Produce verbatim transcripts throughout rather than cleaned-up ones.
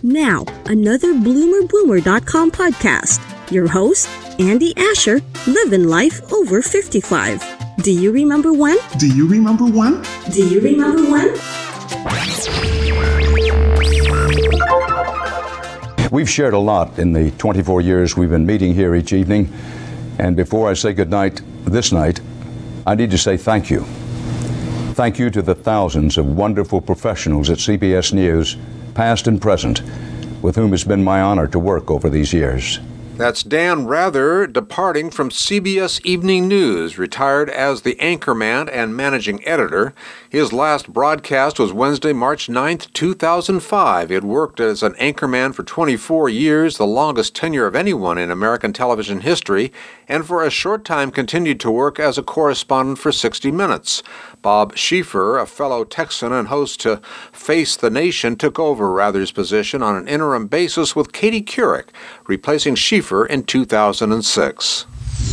Now, another bloomer boomer dot com podcast. Your host, Andy Asher, living life over fifty-five. Do you remember when? Do you remember when? Do you remember when? We've shared a lot in the twenty-four years we've been meeting here each evening. And before I say goodnight this night, I need to say thank you. Thank you to the thousands of wonderful professionals at C B S News, past and present, with whom it's been my honor to work over these years. That's Dan Rather, departing from C B S Evening News, retired as the anchorman and managing editor. His last broadcast was Wednesday, March ninth, two thousand five. He had worked as an anchorman for twenty-four years, the longest tenure of anyone in American television history, and for a short time continued to work as a correspondent for sixty minutes. Bob Schieffer, a fellow Texan and host to Face the Nation, took over Rather's position on an interim basis with Katie Couric, replacing Schieffer in two thousand six.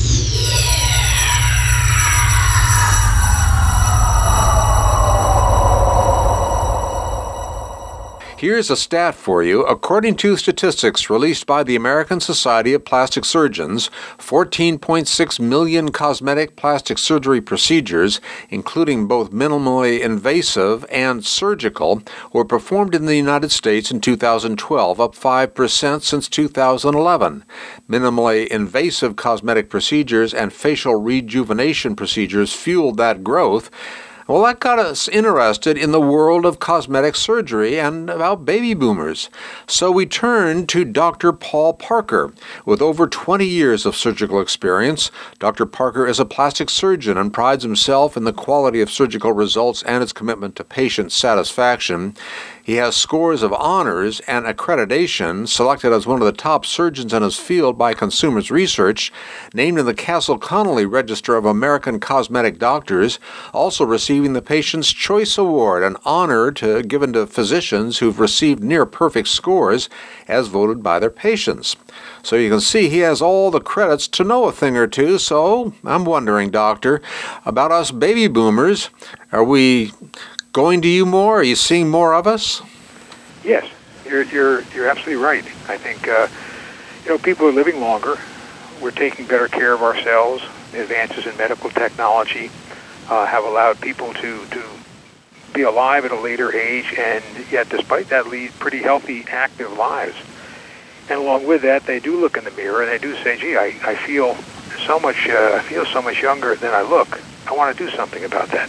Here's a stat for you. According to statistics released by the American Society of Plastic Surgeons, fourteen point six million cosmetic plastic surgery procedures, including both minimally invasive and surgical, were performed in the United States in two thousand twelve, up five percent since two thousand eleven. Minimally invasive cosmetic procedures and facial rejuvenation procedures fueled that growth. Well, that got us interested in the world of cosmetic surgery and about baby boomers. So we turned to Doctor Paul Parker. With over twenty years of surgical experience, Doctor Parker is a plastic surgeon and prides himself in the quality of surgical results and his commitment to patient satisfaction. He has scores of honors and accreditation, selected as one of the top surgeons in his field by Consumers Research, named in the Castle Connolly Register of American Cosmetic Doctors, also receiving the Patient's Choice Award, an honor to, given to physicians who've received near-perfect scores as voted by their patients. So you can see he has all the credits to know a thing or two. So I'm wondering, Doctor, about us baby boomers. Are we going to you more? Are you seeing more of us? Yes, you're you're you're absolutely right. I think uh, you know people are living longer. We're taking better care of ourselves. Advances in medical technology uh, have allowed people to to be alive at a later age, and yet, despite that, lead pretty healthy, active lives. And along with that, they do look in the mirror and they do say, "Gee, I, I feel so much. Uh, I feel so much younger than I look. I want to do something about that."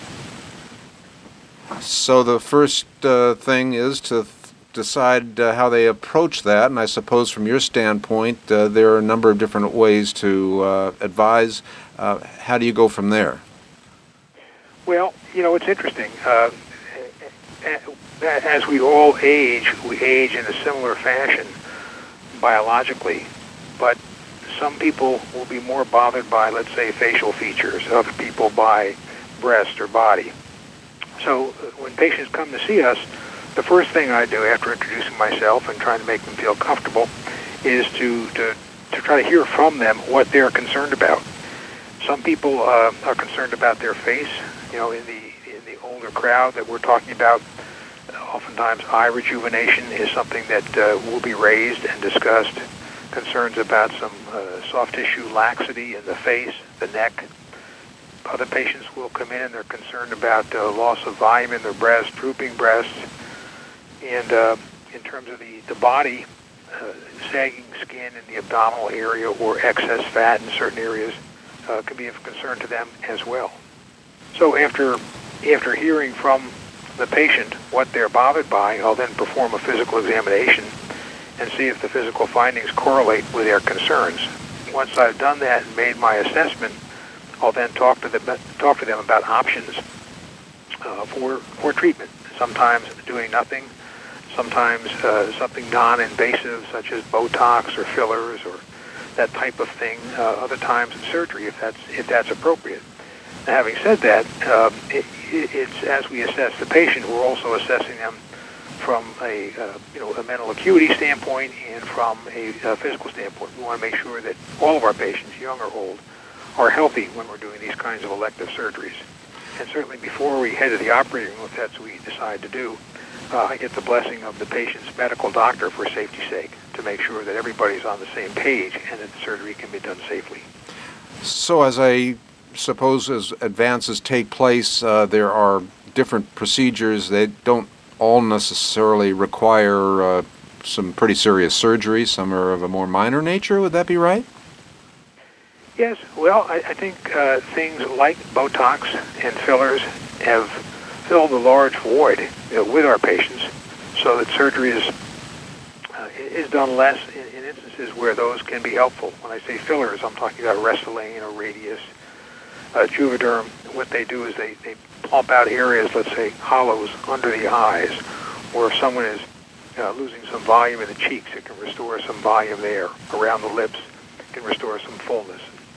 So the first uh, thing is to th- decide uh, how they approach that, and I suppose from your standpoint, uh, there are a number of different ways to uh, advise. Uh, how do you go from there? Well, you know, it's interesting. Uh, as we all age, we age in a similar fashion biologically, but some people will be more bothered by, let's say, facial features, other people by breast or body. So when patients come to see us, the first thing I do after introducing myself and trying to make them feel comfortable is to, to, to try to hear from them what they're concerned about. Some people uh, are concerned about their face. You know, in the in the older crowd that we're talking about, oftentimes eye rejuvenation is something that uh, will be raised and discussed. Concerns about some uh, soft tissue laxity in the face, the neck. Other patients will come in and they're concerned about uh, loss of volume in their breast, drooping breasts, and uh, in terms of the, the body, uh, sagging skin in the abdominal area or excess fat in certain areas uh, can be of concern to them as well. So after after hearing from the patient what they're bothered by, I'll then perform a physical examination and see if the physical findings correlate with their concerns. Once I've done that and made my assessment, I'll then talk to them, talk to them about options uh, for for treatment. Sometimes doing nothing, sometimes uh, something non-invasive such as Botox or fillers or that type of thing. Uh, other times surgery if that's if that's appropriate. Now, having said that, uh, it, it's as we assess the patient, we're also assessing them from a uh, you know a mental acuity standpoint and from a uh, physical standpoint. We want to make sure that all of our patients, young or old, are healthy when we're doing these kinds of elective surgeries. And certainly before we head to the operating room, if that's what we decide to do, uh, I get the blessing of the patient's medical doctor for safety's sake to make sure that everybody's on the same page and that the surgery can be done safely. So as I suppose as advances take place, uh, there are different procedures that don't all necessarily require uh, some pretty serious surgery. Some are of a more minor nature. Would that be right? Yes. Well, I, I think uh, things like Botox and fillers have filled a large void uh, with our patients, so that surgery is uh, is done less in, in instances where those can be helpful. When I say fillers, I'm talking about Restylane or Radius, uh, Juvederm. What they do is they, they plump out areas, let's say hollows under the eyes, or if someone is uh, losing some volume in the cheeks, it can restore some volume there. Around the lips, it can restore some fullness.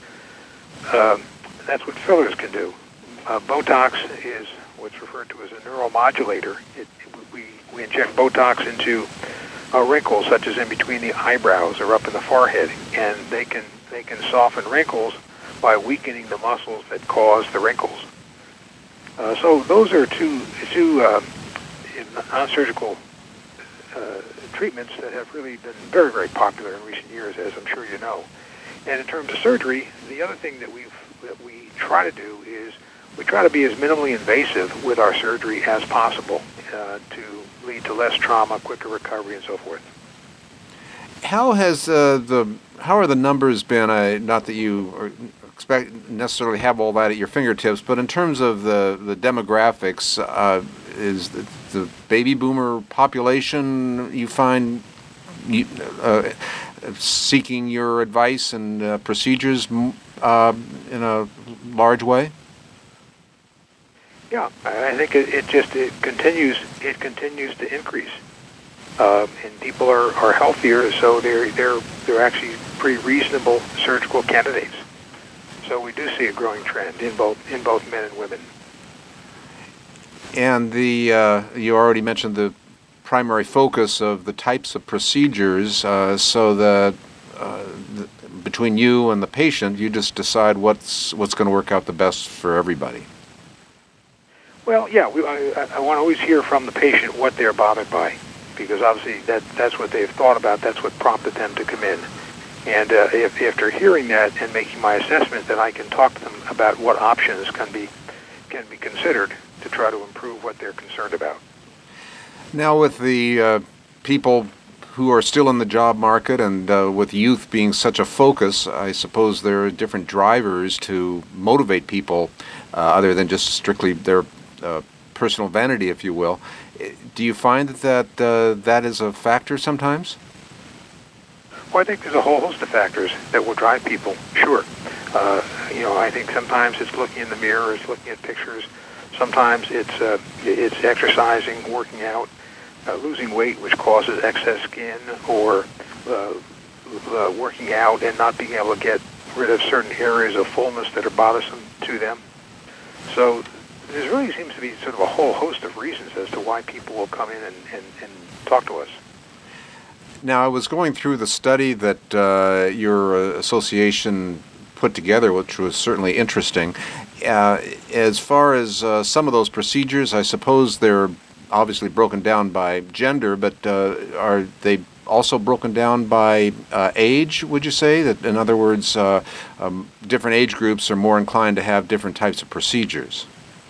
Uh, that's what fillers can do. Uh, Botox is what's referred to as a neuromodulator. It, we, we inject Botox into uh, wrinkles, such as in between the eyebrows or up in the forehead, and they can they can soften wrinkles by weakening the muscles that cause the wrinkles. Uh, so those are two two uh, non-surgical uh, treatments that have really been very, very popular in recent years, as I'm sure you know. And in terms of surgery, the other thing that we that we try to do is we try to be as minimally invasive with our surgery as possible uh, to lead to less trauma, quicker recovery, and so forth. How has uh, the how are the numbers been? Uh, not that you are expect necessarily have all that at your fingertips, but in terms of the the demographics, uh, is the, the baby boomer population you find you, uh, seeking your advice and uh, procedures uh, in a large way? Yeah, I think it, it just it continues it continues to increase, uh, and people are, are healthier, so they're they're they're actually pretty reasonable surgical candidates. So we do see a growing trend in both in both men and women. And the uh, you already mentioned the primary focus of the types of procedures, uh, so that uh, the, between you and the patient, you just decide what's what's going to work out the best for everybody. Well, yeah, we, I, I want to always hear from the patient what they're bothered by, because obviously that that's what they've thought about. That's what prompted them to come in. And uh, if after hearing that and making my assessment, then I can talk to them about what options can be can be considered to try to improve what they're concerned about. Now, with the uh, people who are still in the job market and uh, with youth being such a focus, I suppose there are different drivers to motivate people uh, other than just strictly their uh, personal vanity, if you will. Do you find that that, uh, that is a factor sometimes? Well, I think there's a whole host of factors that will drive people, sure. Uh, you know, I think sometimes it's looking in the mirror, it's looking at pictures. Sometimes it's uh, it's exercising, working out, uh, losing weight, which causes excess skin, or uh, uh, working out and not being able to get rid of certain areas of fullness that are bothersome to them. So there really seems to be sort of a whole host of reasons as to why people will come in and, and, and talk to us. Now, I was going through the study that uh, your association put together, which was certainly interesting. Uh, as far as uh, some of those procedures, I suppose they're obviously broken down by gender, but uh, are they also broken down by uh, age, would you say? That, in other words, uh, um, different age groups are more inclined to have different types of procedures?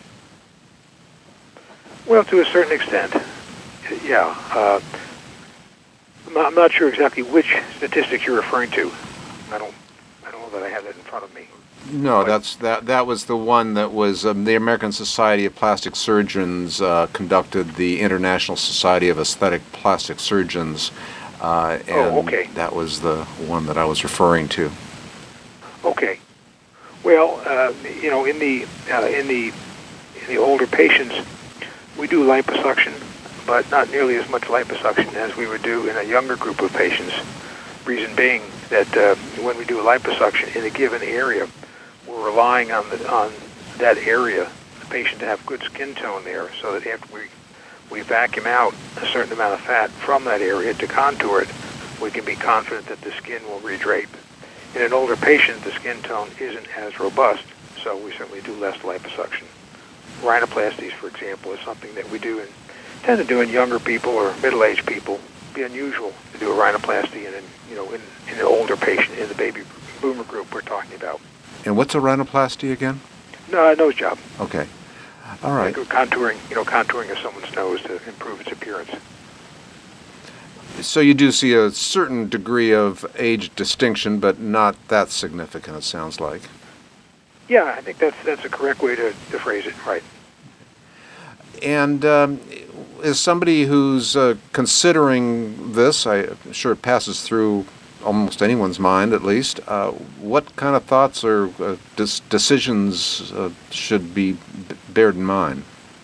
Well, to a certain extent, yeah. Uh, I'm not sure exactly which statistic you're referring to. I don't, I don't know that I have that in front of me. No, that's that. That was the one that was um, the American Society of Plastic Surgeons uh, conducted the International Society of Aesthetic Plastic Surgeons, uh, and oh, okay. that was the one that I was referring to. Okay. Well, uh, you know, in the uh, in the in the older patients, we do liposuction, but not nearly as much liposuction as we would do in a younger group of patients. Reason being that uh, when we do liposuction in a given area, we're relying on the, on that area, the patient to have good skin tone there, so that after we we vacuum out a certain amount of fat from that area to contour it, we can be confident that the skin will redrape. In an older patient, the skin tone isn't as robust, so we certainly do less liposuction. Rhinoplasties, for example, is something that we do in tend to do in younger people or middle-aged people. It'd be unusual to do a rhinoplasty in, in you know, in, in an older patient in the baby boomer group we're talking about. And what's a rhinoplasty again? No, nose job. Okay. All right. Like contouring, you know, contouring of someone's nose to improve its appearance. So you do see a certain degree of age distinction, but not that significant, it sounds like. Yeah, I think that's that's a correct way to, to phrase it, right. And um, as somebody who's uh, considering this, I'm sure it passes through almost anyone's mind at least, uh, what kind of thoughts or uh, dis- decisions uh, should be b- bared in mind?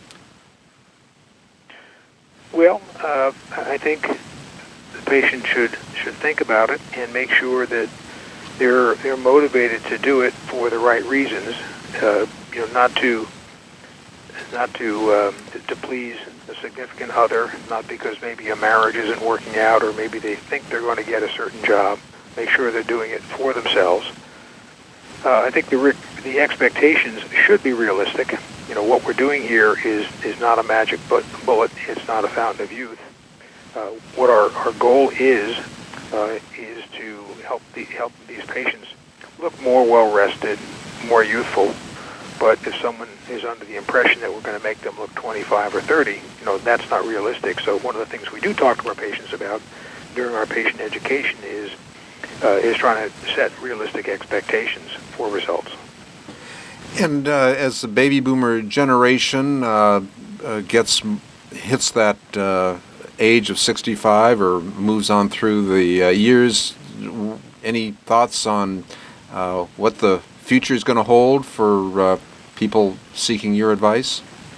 Well, uh, I think the patient should should think about it and make sure that they're they're motivated to do it for the right reasons. Uh, you know, not to not to, um, to to please a significant other, not because maybe a marriage isn't working out or maybe they think they're going to get a certain job. Make sure they're doing it for themselves. Uh, I think the re- the expectations should be realistic. You know, what we're doing here is is not a magic bu- bullet. It's not a fountain of youth. Uh, what our, our goal is uh, is to help the help these patients look more well rested, more youthful. But if someone is under the impression that we're going to make them look twenty-five or thirty, you know, that's not realistic. So one of the things we do talk to our patients about during our patient education is uh, is trying to set realistic expectations for results. And uh, as the baby boomer generation uh, uh, gets hits that uh, age of sixty-five or moves on through the uh, years, any thoughts on uh, what the future is going to hold for uh, people seeking your advice?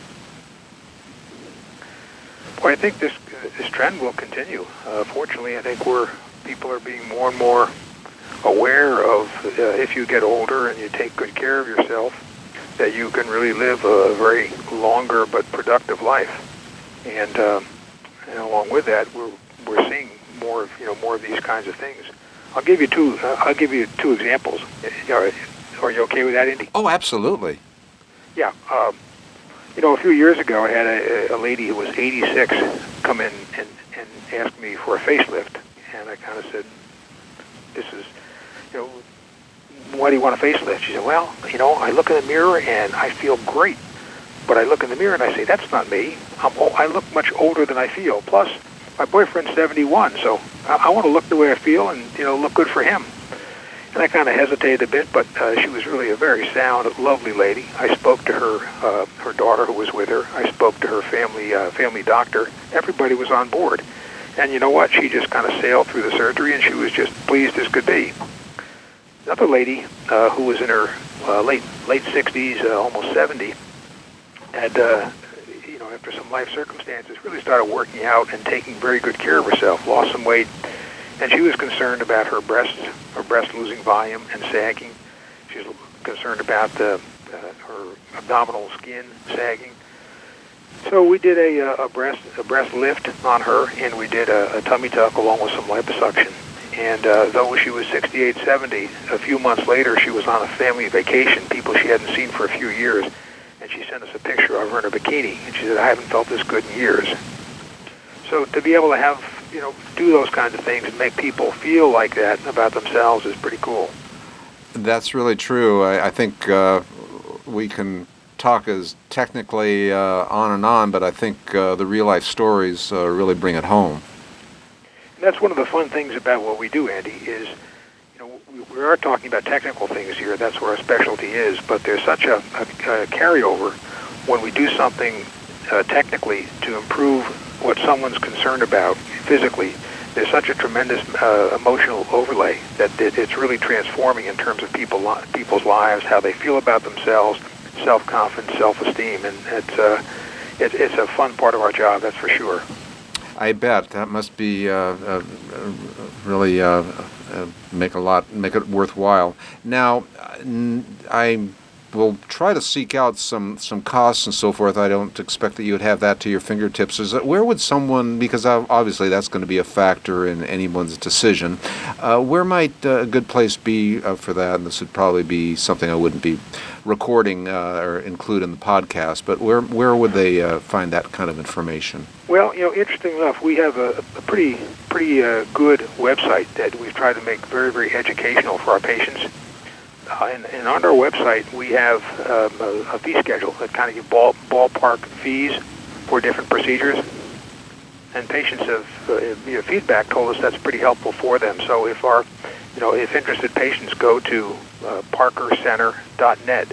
Well, I think this uh, this trend will continue. Uh, fortunately, I think we're people are being more and more aware of uh, if you get older and you take good care of yourself, that you can really live a very longer but productive life. And, uh, and along with that, we're we're seeing more of you know more of these kinds of things. I'll give you two. Uh, I'll give you two examples. Are, are you okay with that, Indy? Oh, absolutely. Yeah. Um, you know, a few years ago, I had a, a lady who was eighty-six come in and, and ask me for a facelift, and I kind of said, "This is, you know, why do you want a facelift?" She said, "Well, you know, I look in the mirror and I feel great, but I look in the mirror and I say, that's not me. I'm, I look much older than I feel. Plus, my boyfriend's seventy-one, so I, I want to look the way I feel and, you know, look good for him." And I kind of hesitated a bit, but uh, she was really a very sound, lovely lady. I spoke to her, uh, her daughter who was with her. I spoke to her family, uh, family doctor. Everybody was on board. And you know what? She just kind of sailed through the surgery, and she was just pleased as could be. Another lady uh, who was in her uh, late late sixties, uh, almost seventy, had, uh, you know, after some life circumstances, really started working out and taking very good care of herself, lost some weight, and she was concerned about her breasts, her breast losing volume and sagging. She was concerned about the, uh, her abdominal skin sagging. So we did a, a breast a breast lift on her, and we did a, a tummy tuck along with some liposuction. And uh, though she was sixty-eight, seventy, a few months later she was on a family vacation, people she hadn't seen for a few years, and she sent us a picture of her in a bikini, and she said, "I haven't felt this good in years." So to be able to have, you know, do those kinds of things and make people feel like that about themselves is pretty cool. That's really true. I, I think uh, we can talk as technically uh, on and on, but I think uh, the real-life stories uh, really bring it home. And that's one of the fun things about what we do, Andy, is, you know, we, we are talking about technical things here. That's where our specialty is, but there's such a, a, a carryover when we do something uh, technically to improve what someone's concerned about physically. There's such a tremendous uh, emotional overlay that it, it's really transforming in terms of people people's lives, how they feel about themselves, self-confidence, self-esteem, and it's uh, it, it's a fun part of our job, that's for sure. I bet that must be uh, uh, really uh, uh, make a lot make it worthwhile. Now, I will try to seek out some, some costs and so forth. I don't expect that you would have that to your fingertips. Is that, where would someone, because obviously that's going to be a factor in anyone's decision, uh, where might uh, a good place be uh, for that? And this would probably be something I wouldn't be recording uh, or include in the podcast, but where where would they uh, find that kind of information? Well, you know, interesting enough, we have a, a pretty pretty uh, good website that we've tried to make very, very educational for our patients. Uh, and, and on our website, we have um, a, a fee schedule that kind of give ball, ballpark fees for different procedures. And patients have, uh, you know, feedback told us that's pretty helpful for them. So if our, you know, if interested patients go to uh, parker center dot net,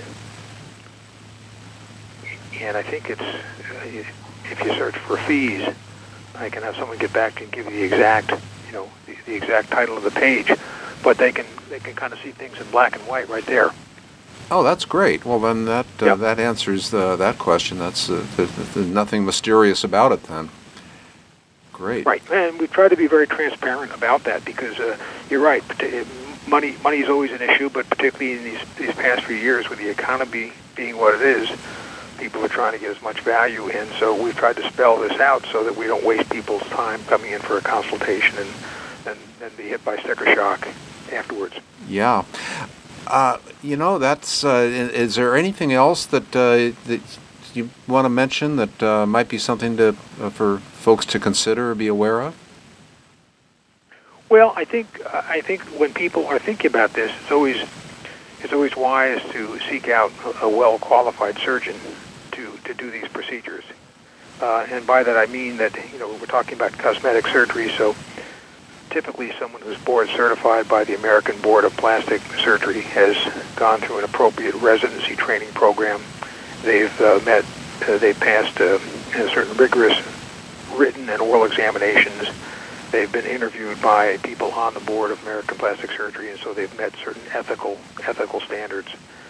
and I think it's, uh, if you search for fees, I can have someone get back and give you the exact, you know, the, the exact title of the page, but they can they can kind of see things in black and white right there. Oh, that's great. Well, then that uh, yep. that answers the, that question. That's uh, there's, there's nothing mysterious about it then. Great. Right, and we try to be very transparent about that because uh, you're right. Money money is always an issue, but particularly in these these past few years with the economy being what it is, people are trying to get as much value in. So we've tried to spell this out so that we don't waste people's time coming in for a consultation and and, and be hit by sticker shock afterwards. Yeah. Uh, you know, that's. Uh, is there anything else that uh, that you want to mention that uh, might be something to uh, for folks to consider or be aware of? Well, I think I think when people are thinking about this, it's always it's always wise to seek out a well qualified surgeon to, to do these procedures. Uh, and by that I mean that, you know, we're talking about cosmetic surgery, so typically someone who's board certified by the American Board of Plastic Surgery has gone through an appropriate residency training program. They've uh, met, uh, they've passed uh, certain rigorous written and oral examinations. They've been interviewed by people on the board of American Plastic Surgery, and so they've met certain ethical ethical standards.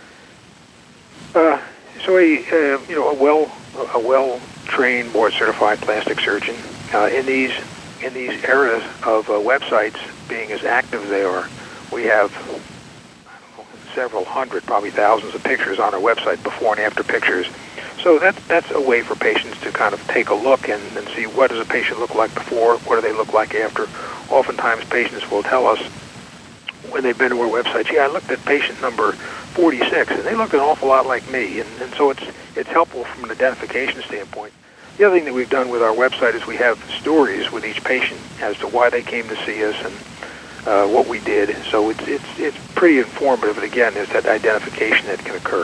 Uh, so a uh, you know a well a well trained board certified plastic surgeon uh, in these in these eras of uh, websites being as active as they are, we have I don't know, several hundred, probably thousands of pictures on our website, before and after pictures. So that's that's a way for patients to kind of take a look and, and see what does a patient look like before, what do they look like after. Oftentimes patients will tell us when they've been to our website, yeah, I looked at patient number forty-six, and they look an awful lot like me. And, and so it's it's helpful from an identification standpoint. The other thing that we've done with our website is we have stories with each patient as to why they came to see us and uh, what we did. So it's it's it's pretty informative. And again, there's that identification that can occur.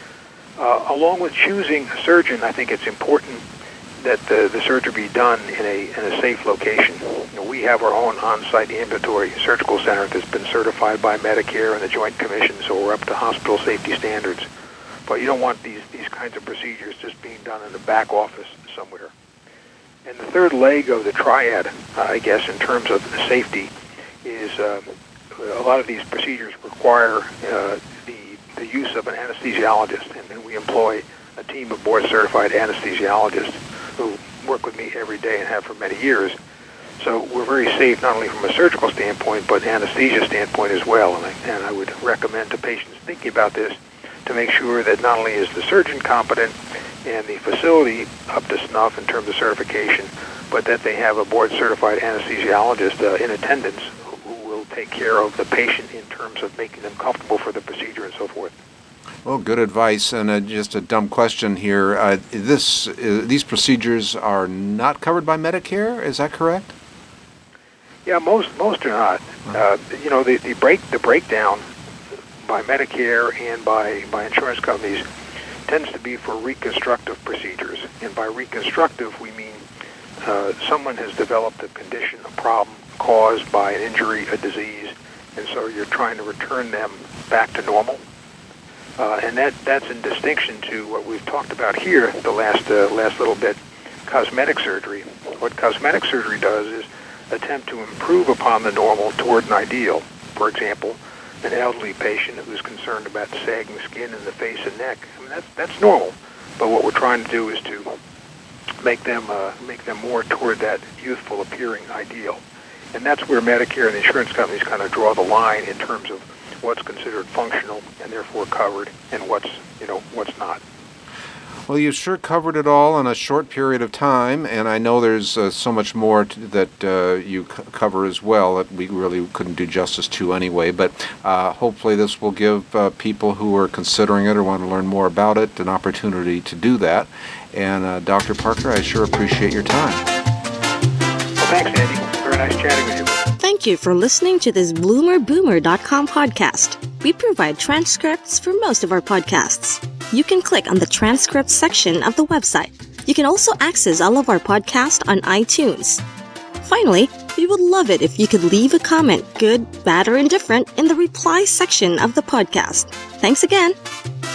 Uh, along with choosing a surgeon, I think it's important that the, the surgery be done in a in a safe location. You know, we have our own on-site ambulatory surgical center that's been certified by Medicare and the Joint Commission, so we're up to hospital safety standards. But you don't want these, these kinds of procedures just being done in the back office somewhere. And the third leg of the triad, uh, I guess, in terms of safety, is uh, a lot of these procedures require uh, the the use of an anesthesiologist, and, and we employ a team of board-certified anesthesiologists who work with me every day and have for many years. So we're very safe not only from a surgical standpoint, but anesthesia standpoint as well. And I, and I would recommend to patients thinking about this to make sure that not only is the surgeon competent and the facility up to snuff in terms of certification, but that they have a board-certified anesthesiologist uh, in attendance take care of the patient in terms of making them comfortable for the procedure and so forth. Well, good advice. And uh, just a dumb question here. Uh, this uh, these procedures are not covered by Medicare. Is that correct? Yeah, most most are not. Uh, you know, the, the break the breakdown by Medicare and by by insurance companies tends to be for reconstructive procedures. And by reconstructive, we mean uh, someone has developed a condition, a problem, caused by an injury, a disease, and so you're trying to return them back to normal. Uh, and that that's in distinction to what we've talked about here the last uh, last little bit, cosmetic surgery. What cosmetic surgery does is attempt to improve upon the normal toward an ideal. For example, an elderly patient who's concerned about sagging skin in the face and neck. I mean, that's that's normal, but what we're trying to do is to make them uh, make them more toward that youthful appearing ideal. And that's where Medicare and insurance companies kind of draw the line in terms of what's considered functional and therefore covered and what's, you know, what's not. Well, you've sure covered it all in a short period of time, and I know there's uh, so much more to, that uh, you c- cover as well that we really couldn't do justice to anyway. But uh, hopefully this will give uh, people who are considering it or want to learn more about it an opportunity to do that. And uh, Doctor Parker, I sure appreciate your time. Well, thanks, Andy. Very nice chatting with you. Thank you for listening to this bloomer boomer dot com podcast. We provide transcripts for most of our podcasts. You can click on the transcripts section of the website. You can also access all of our podcasts on iTunes. Finally, we would love it if you could leave a comment, good, bad, or indifferent, in the reply section of the podcast. Thanks again.